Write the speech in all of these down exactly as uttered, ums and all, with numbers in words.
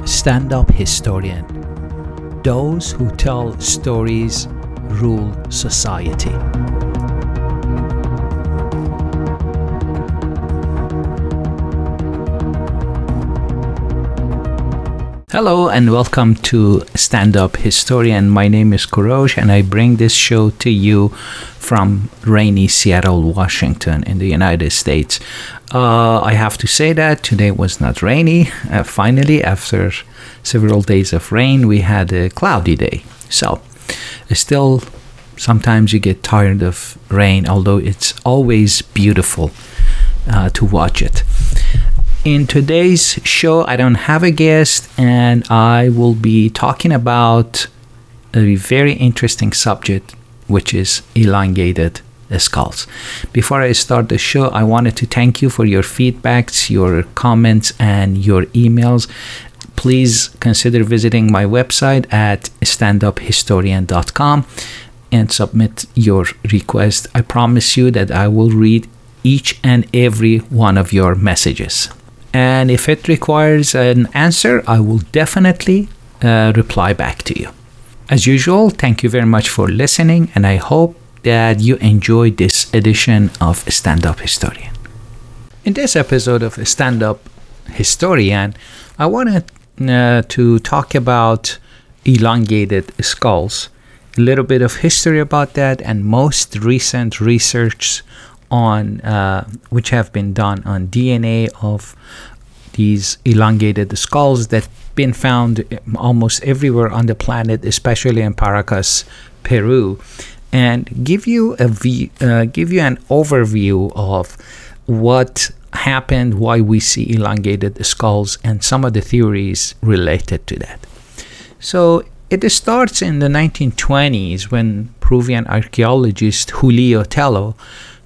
Stand-up historian. Those who tell stories rule society. Hello and welcome to Stand-up Historian. My name is Kurosh and I bring this show to you from rainy Seattle, Washington in the United States. Uh, I have to say that today was not rainy. Uh, finally, after several days of rain, we had a cloudy day. So, still, sometimes you get tired of rain, although it's always beautiful uh, to watch it. In today's show, I don't have a guest, and I will be talking about a very interesting subject, which is elongated skulls. Before I start the show, I wanted to thank you for your feedbacks, your comments, and your emails. Please consider visiting my website at stand up historian dot com and submit your request. I promise you that I will read each and every one of your messages. And if it requires an answer, I will definitely uh, reply back to you. As usual, thank you very much for listening, and I hope that you enjoyed this edition of Stand Up Historian. In this episode of Stand Up Historian, I wanted uh, to talk about elongated skulls, a little bit of history about that, and most recent research on uh, which have been done on D N A of these elongated skulls that been found almost everywhere on the planet, especially in Paracas, Peru, and give you a v- uh, give you an overview of what happened, why we see elongated skulls, and some of the theories related to that. So it starts in the nineteen twenties when Peruvian archaeologist Julio Tello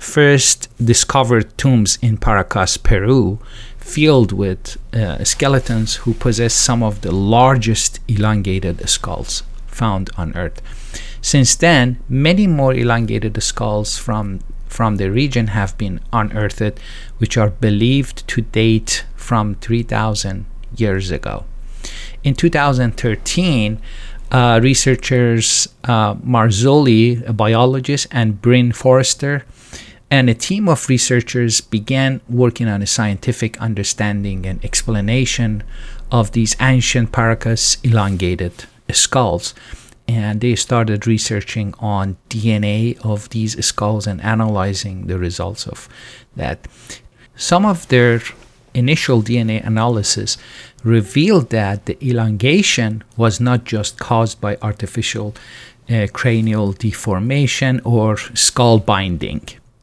first discovered tombs in Paracas, Peru, filled with uh, skeletons who possess some of the largest elongated skulls found on Earth. Since then, many more elongated skulls from, from the region have been unearthed, which are believed to date from three thousand years ago. In two thousand thirteen, uh, researchers uh, Marzulli, a biologist, and Bryn Forrester, and a team of researchers began working on a scientific understanding and explanation of these ancient Paracas elongated skulls. And they started researching on D N A of these skulls and analyzing the results of that. Some of their initial D N A analysis revealed that the elongation was not just caused by artificial uh, cranial deformation or skull binding,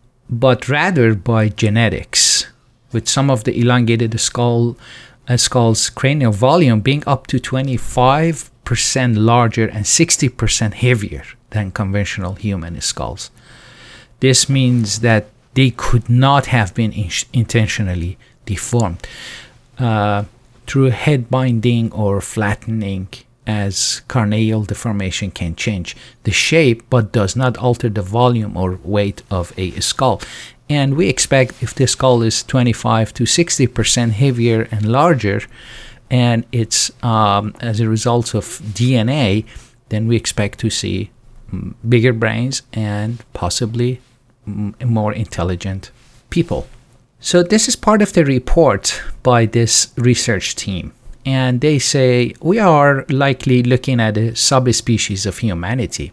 but rather by genetics, with some of the elongated skull uh, skull's cranial volume being up to twenty-five percent larger and sixty percent heavier than conventional human skulls. This means that they could not have been in- intentionally deformed uh, through head binding or flattening, as carnal deformation can change the shape but does not alter the volume or weight of a skull. And we expect if the skull is twenty-five to sixty percent heavier and larger, and it's um, as a result of D N A, then we expect to see um, bigger brains and possibly um, more intelligent people. So this is part of the report by this research team. And they say we are likely looking at a subspecies of humanity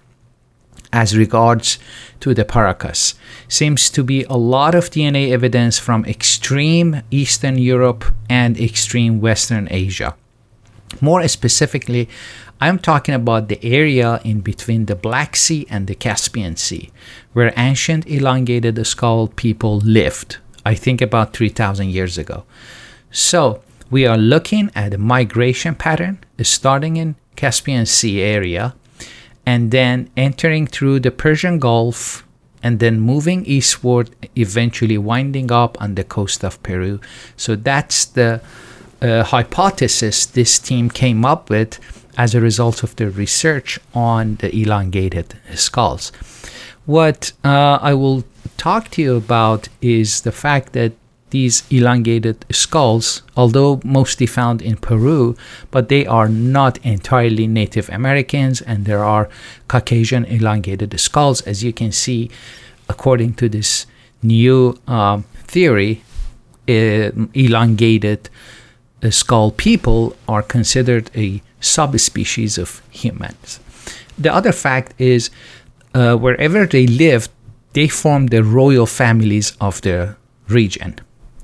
as regards to the Paracas. Seems to be a lot of D N A evidence from extreme Eastern Europe and extreme Western Asia. More specifically, I'm talking about the area in between the Black Sea and the Caspian Sea, where ancient elongated skull people lived, I think about three thousand years ago. So, we are looking at a migration pattern starting in Caspian Sea area and then entering through the Persian Gulf and then moving eastward, eventually winding up on the coast of Peru. So that's the uh, hypothesis this team came up with as a result of their research on the elongated skulls. What uh, I will talk to you about is the fact that these elongated skulls, although mostly found in Peru, but they are not entirely Native Americans, and there are Caucasian elongated skulls. As you can see, according to this new um, theory, uh, elongated uh, skull people are considered a subspecies of humans. The other fact is, uh, wherever they lived, they formed the royal families of the region.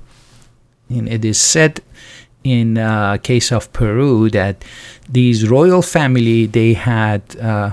And it is said in uh, case of Peru that these royal family, they had uh,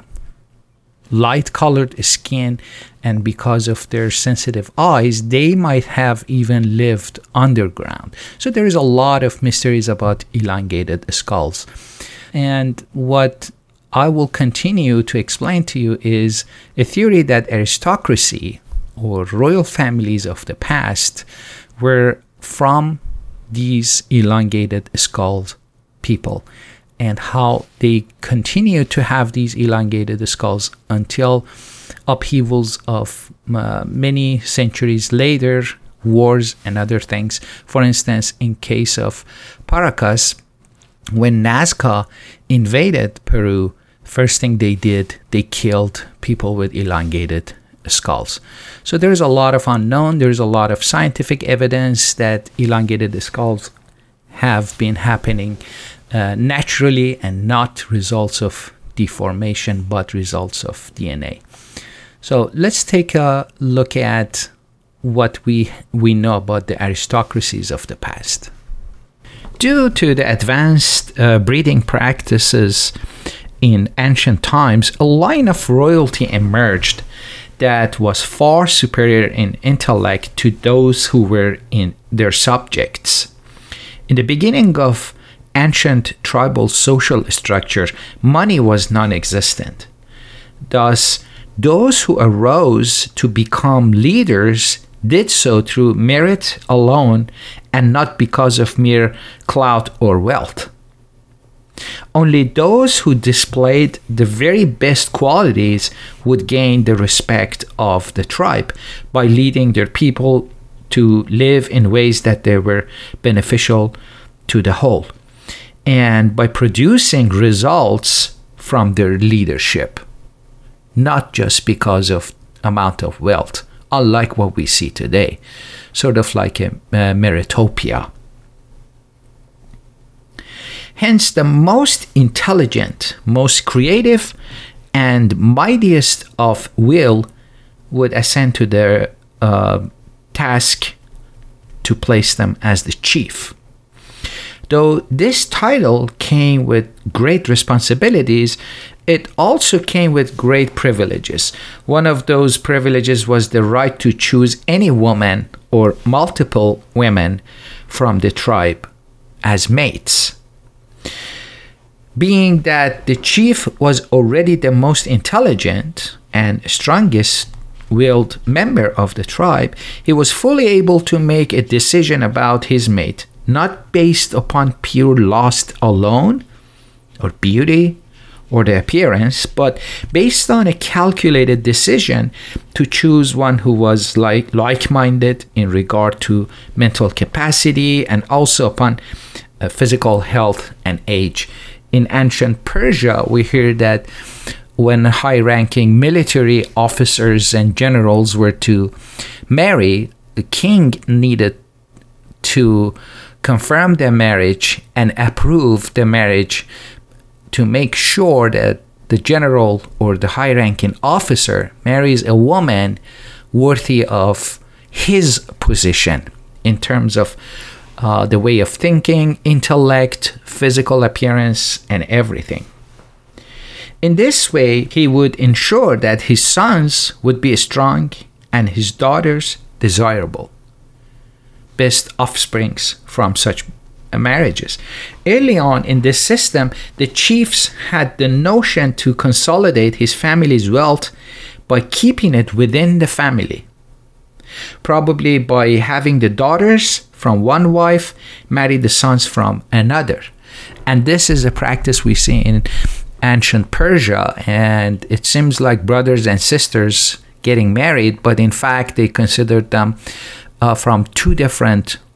light colored skin, and because of their sensitive eyes, they might have even lived underground. So there is a lot of mysteries about elongated skulls. And what I will continue to explain to you is a theory that aristocracy or royal families of the past were from these elongated skulls people, and how they continue to have these elongated skulls until upheavals of uh, many centuries later, wars and other things. For instance, in case of Paracas, when Nazca invaded Peru, first thing they did, they killed people with elongated skulls. So there's a lot of unknown. There's a lot of scientific evidence that elongated skulls have been happening uh, naturally and not results of deformation, but results of D N A. So let's take a look at what we we know about the aristocracies of the past. Due to the advanced uh, breeding practices in ancient times, a line of royalty emerged that was far superior in intellect to those who were in their subjects. In the beginning of ancient tribal social structure, money was non-existent. Thus, those who arose to become leaders did so through merit alone and not because of mere clout or wealth. Only those who displayed the very best qualities would gain the respect of the tribe by leading their people to live in ways that they were beneficial to the whole, and by producing results from their leadership, not just because of amount of wealth, unlike what we see today, sort of like a, a meritopia. Hence, the most intelligent, most creative, and mightiest of will would ascend to their uh, task to place them as the chief. Though this title came with great responsibilities, it also came with great privileges. One of those privileges was the right to choose any woman or multiple women from the tribe as mates. Being that the chief was already the most intelligent and strongest willed member of the tribe, he was fully able to make a decision about his mate, not based upon pure lust alone, or beauty, or the appearance, but based on a calculated decision to choose one who was like like-minded in regard to mental capacity and also upon uh, physical health and age. In ancient Persia, we hear that when high-ranking military officers and generals were to marry, the king needed to confirm their marriage and approve the marriage to make sure that the general or the high-ranking officer marries a woman worthy of his position in terms of uh, the way of thinking, intellect, physical appearance, and everything. In this way, he would ensure that his sons would be strong and his daughters desirable, best offsprings from such marriages. Early on in this system, the chiefs had the notion to consolidate his family's wealth by keeping it within the family, probably by having the daughters from one wife marry the sons from another. And this is a practice we see in ancient Persia, and it seems like brothers and sisters getting married, but in fact they considered them uh, from two different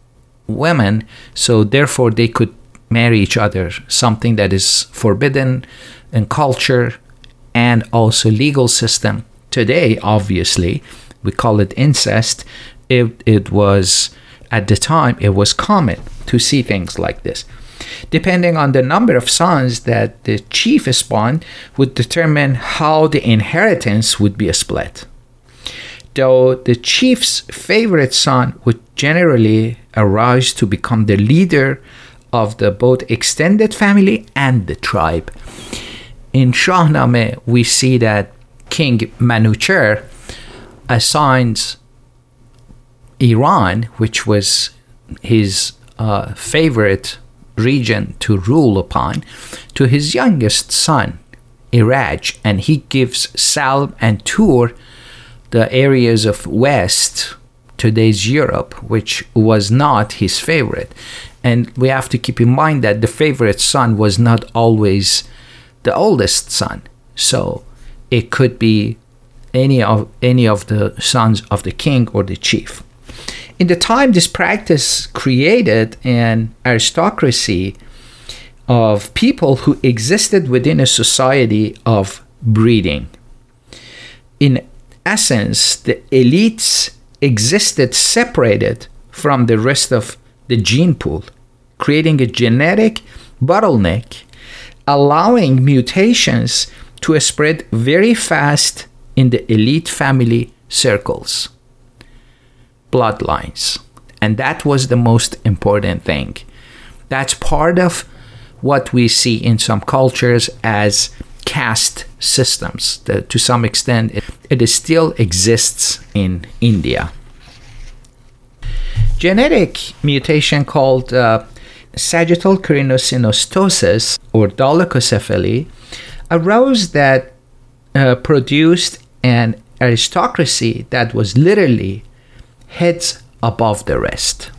women, so therefore they could marry each other, something that is forbidden in culture and also legal system. Today, obviously, we call it incest. It, it was, at the time, it was common to see things like this. Depending on the number of sons that the chief spawned would determine how the inheritance would be split. Though the chief's favorite son would generally arise to become the leader of the both extended family and the tribe. In Shahnameh, we see that King Manucher assigns Iran, which was his uh, favorite region to rule upon, to his youngest son, Iraj, and he gives Salm and Tur the areas of West, today's Europe, which was not his favorite. And we have to keep in mind that the favorite son was not always the oldest son. So it could be any of any of the sons of the king or the chief. In the time this practice created an aristocracy of people who existed within a society of breeding. In essence, the elites existed separated from the rest of the gene pool, creating a genetic bottleneck, allowing mutations to spread very fast in the elite family circles, bloodlines. And that was the most important thing. That's part of what we see in some cultures as caste systems. That to some extent, it, it still exists in India. Genetic mutation called uh, sagittal carinosynostosis or dolichocephaly arose that uh, produced an aristocracy that was literally heads above the rest.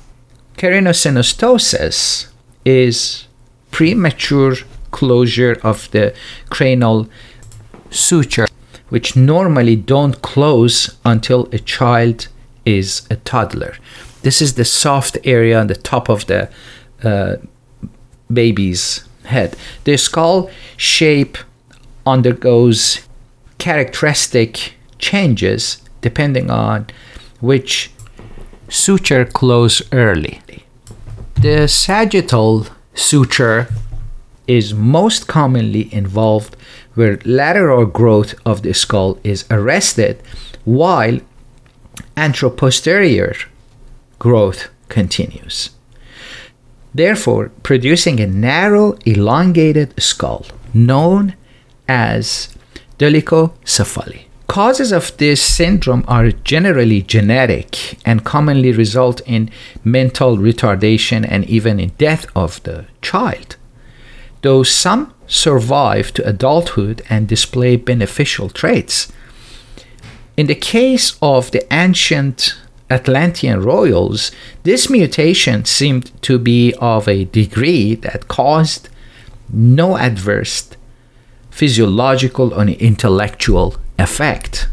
Carinosynostosis is premature closure of the cranial suture, which normally don't close until a child is a toddler. This is the soft area on the top of the uh, baby's head. The skull shape undergoes characteristic changes depending on which suture close early. The sagittal suture is most commonly involved where lateral growth of the skull is arrested while anteroposterior growth continues, therefore producing a narrow, elongated skull known as dolichocephaly. Causes of this syndrome are generally genetic and commonly result in mental retardation and even in death of the child, though some survive to adulthood and display beneficial traits. In the case of the ancient Atlantean royals, this mutation seemed to be of a degree that caused no adverse physiological or intellectual effect,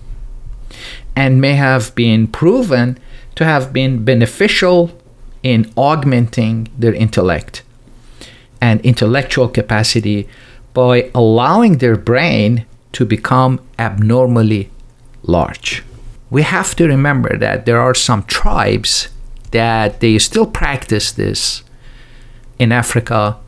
and may have been proven to have been beneficial in augmenting their intellect and intellectual capacity by allowing their brain to become abnormally large. We have to remember that there are some tribes that they still practice this in Africa.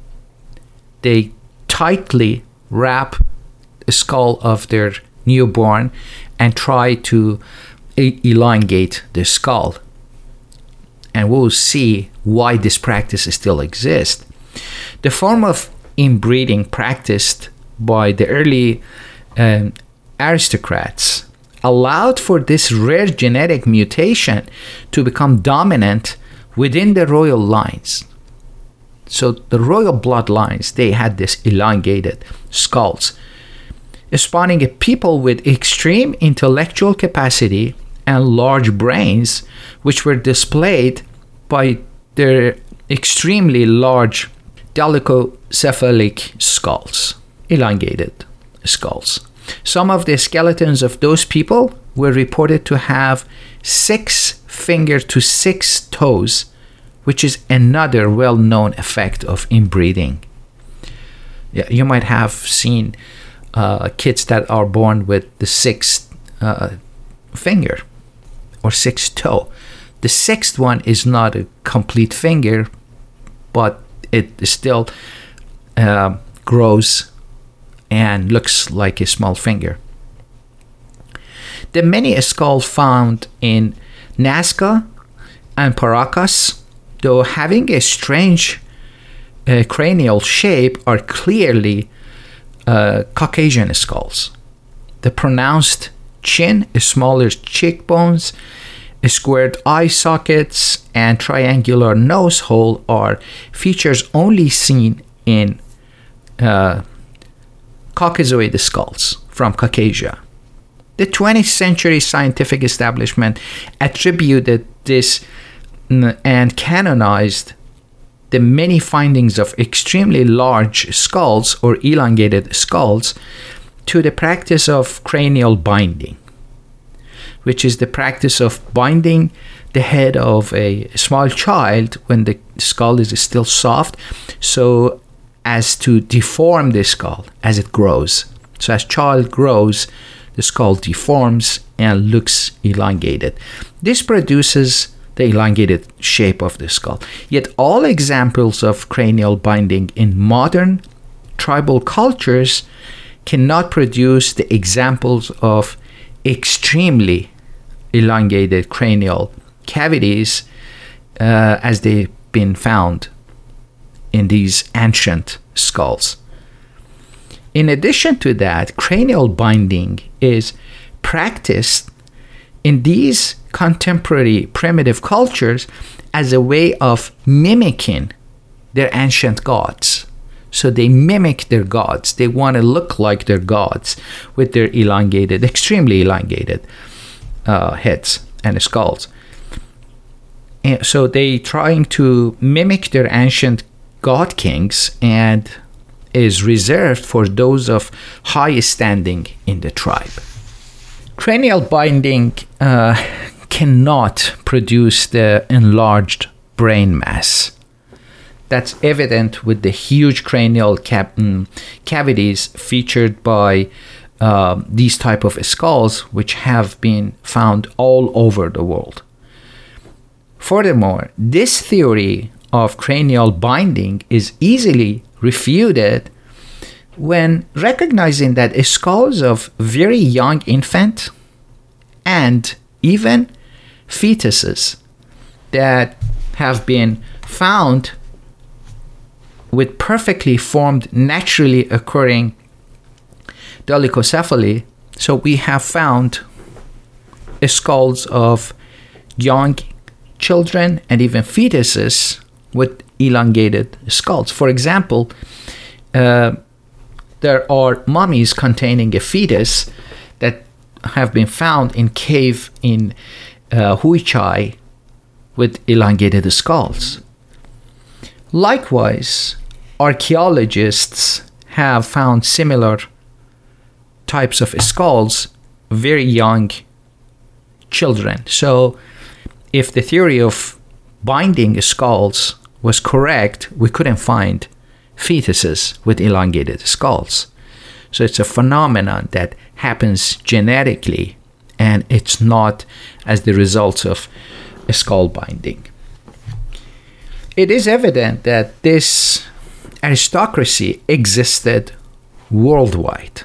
They tightly wrap the skull of their newborn and try to elongate the skull. And we'll see why this practice still exists. The form of inbreeding practiced by the early um, aristocrats allowed for this rare genetic mutation to become dominant within the royal lines. So the royal bloodlines, they had this elongated skulls, spawning a people with extreme intellectual capacity and large brains, which were displayed by their extremely large dolichocephalic skulls, elongated skulls. Some of the skeletons of those people were reported to have six finger to six toes, which is another well-known effect of inbreeding. Yeah, you might have seen uh, kids that are born with the sixth uh, finger or sixth toe. The sixth one is not a complete finger, but it still uh, grows and looks like a small finger. The many skulls found in Nazca and Paracas, though having a strange uh, cranial shape, are clearly uh, Caucasian skulls. The pronounced chin, smaller cheekbones, squared eye sockets, and triangular nose hole are features only seen in uh, Caucasoid skulls from Caucasia. The twentieth century scientific establishment attributed this and canonized the many findings of extremely large skulls or elongated skulls to the practice of cranial binding, which is the practice of binding the head of a small child when the skull is still soft, so as to deform the skull as it grows. So as child grows, the skull deforms and looks elongated. This produces the elongated shape of the skull. Yet all examples of cranial binding in modern tribal cultures cannot produce the examples of extremely elongated cranial cavities uh, as they've been found in these ancient skulls. In addition to that, cranial binding is practiced in these contemporary primitive cultures as a way of mimicking their ancient gods. So they mimic their gods. They want to look like their gods with their elongated, extremely elongated uh, heads and skulls. And so they trying to mimic their ancient god kings, and is reserved for those of high standing in the tribe. Cranial binding uh, cannot produce the enlarged brain mass. That's evident with the huge cranial cap- cavities featured by uh, these type of skulls, which have been found all over the world. Furthermore, this theory of cranial binding is easily refuted when recognizing that skulls of very young infants and even fetuses that have been found with perfectly formed, naturally occurring dolichocephaly. So we have found skulls of young children and even fetuses with elongated skulls. For example, uh, there are mummies containing a fetus that have been found in cave in uh, Huichai with elongated skulls. Likewise, archaeologists have found similar types of skulls, very young children. So if the theory of binding skulls was correct, we couldn't find fetuses with elongated skulls. So it's a phenomenon that happens genetically, and it's not as the result of a skull binding. It is evident that this aristocracy existed worldwide,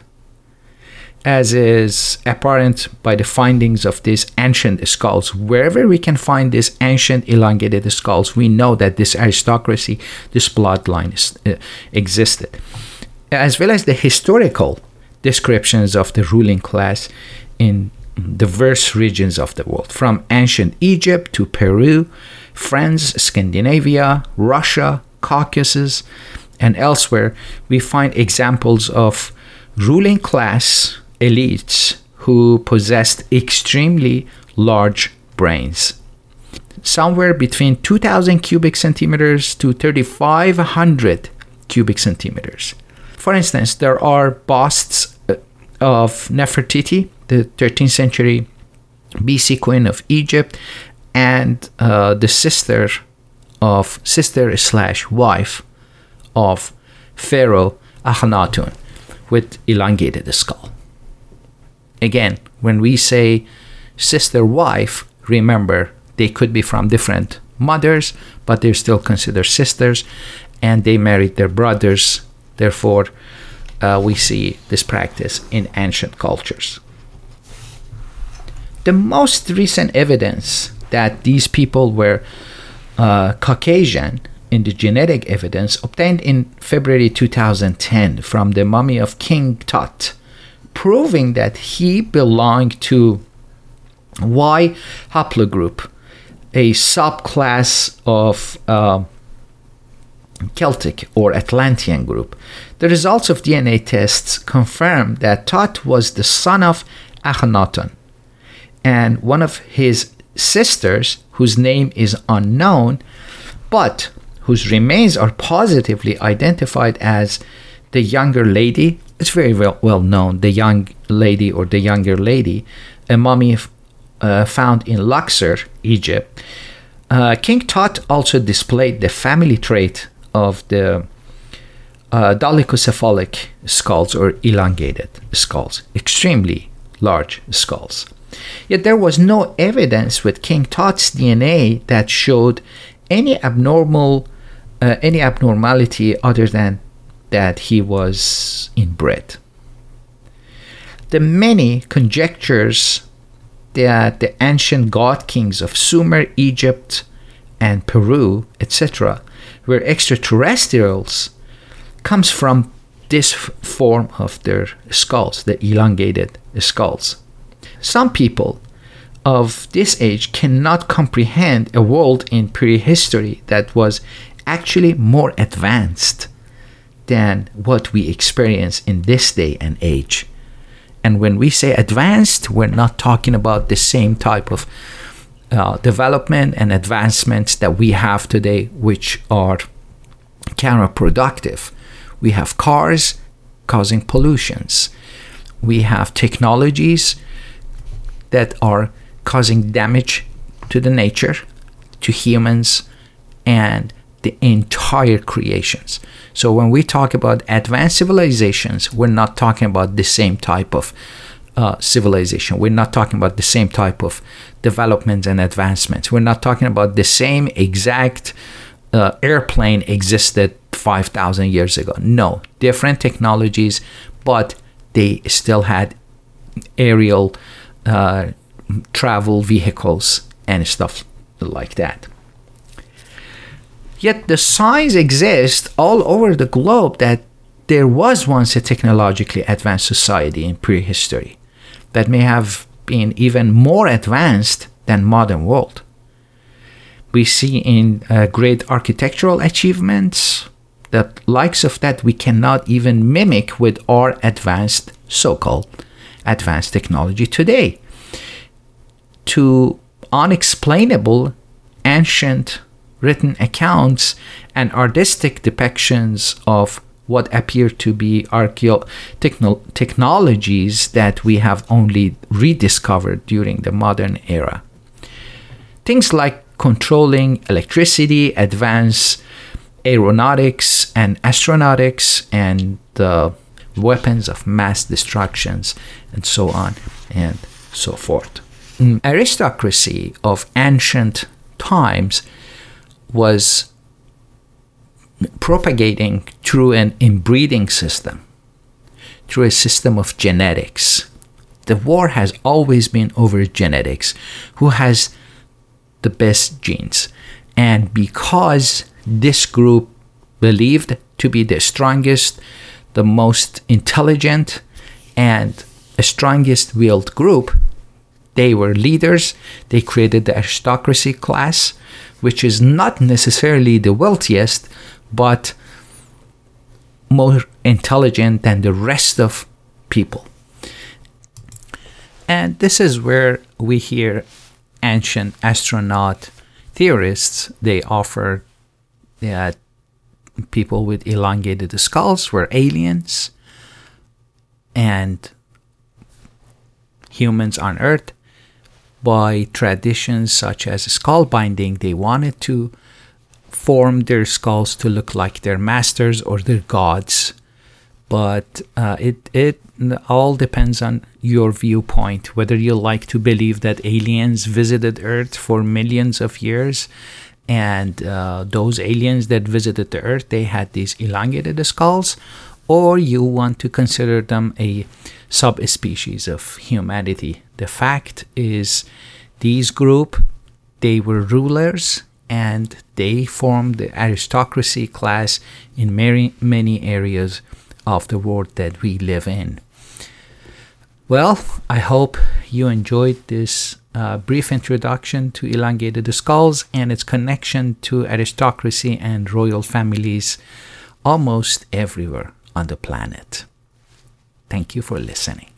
as is apparent by the findings of these ancient skulls. Wherever we can find these ancient elongated skulls, we know that this aristocracy, this bloodline is, uh, existed, as well as the historical descriptions of the ruling class in diverse regions of the world, from ancient Egypt to Peru, France, Scandinavia, Russia, Caucasus, and elsewhere. We find examples of ruling class elites who possessed extremely large brains, somewhere between two thousand cubic centimeters to thirty-five hundred cubic centimeters. For instance, there are busts of Nefertiti, the thirteenth century B C queen of Egypt, and uh, the sister of sister slash wife of Pharaoh Akhenaten with elongated skull. Again, when we say sister wife, remember they could be from different mothers, but they're still considered sisters, and they married their brothers. Therefore, uh, we see this practice in ancient cultures. The most recent evidence that these people were uh, Caucasian in the genetic evidence obtained in February two thousand ten from the mummy of King Tut, proving that he belonged to Y haplogroup, a subclass of uh, Celtic or Atlantean group. The results of D N A tests confirmed that Tut was the son of Akhenaten, and one of his sisters, whose name is unknown, but whose remains are positively identified as the younger lady. It's very well, well known, the young lady or the younger lady, a mummy uh, found in Luxor, Egypt. Uh, King Tut also displayed the family trait of the uh, dolichocephalic skulls or elongated skulls, extremely large skulls. Yet there was no evidence with King Tut's D N A that showed any abnormal, uh, any abnormality other than that he was inbred. The many conjectures that the ancient god kings of Sumer, Egypt, and Peru, et cetera, were extraterrestrials comes from this form of their skulls, the elongated skulls. Some people of this age cannot comprehend a world in prehistory that was actually more advanced than what we experience in this day and age. And when we say advanced, we're not talking about the same type of uh, development and advancements that we have today, which are counterproductive. We have cars causing pollutions. We have technologies that are causing damage to the nature, to humans, and the entire creations. So when we talk about advanced civilizations, we're not talking about the same type of uh, civilization. We're not talking about the same type of developments and advancements. We're not talking about the same exact uh, airplane existed five thousand years ago. No, different technologies, but they still had aerial uh, travel vehicles and stuff like that. Yet the signs exist all over the globe that there was once a technologically advanced society in prehistory that may have been even more advanced than modern world. We see in uh, great architectural achievements the likes of that we cannot even mimic with our advanced, so-called advanced technology today. To unexplainable ancient written accounts and artistic depictions of what appear to be archeo- techno- technologies that we have only rediscovered during the modern era. Things like controlling electricity, advanced aeronautics and astronautics, and uh, weapons of mass destructions, and so on and so forth. Mm. Aristocracy of ancient times was propagating through an inbreeding system, through a system of genetics. The war has always been over genetics, who has the best genes. And because this group believed to be the strongest, the most intelligent, and the strongest willed group, they were leaders. They created the aristocracy class, which is not necessarily the wealthiest, but more intelligent than the rest of people. And this is where we hear ancient astronaut theorists, they offer that people with elongated skulls were aliens, and humans on Earth by traditions such as skull binding. They wanted to form their skulls to look like their masters or their gods. But uh, it it all depends on your viewpoint, whether you like to believe that aliens visited Earth for millions of years, and uh, those aliens that visited the Earth, they had these elongated skulls, or you want to consider them a subspecies of humanity. The fact is, these group, they were rulers, and they formed the aristocracy class in many, many areas of the world that we live in. Well, I hope you enjoyed this uh, brief introduction to elongated skulls and its connection to aristocracy and royal families almost everywhere on the planet. Thank you for listening.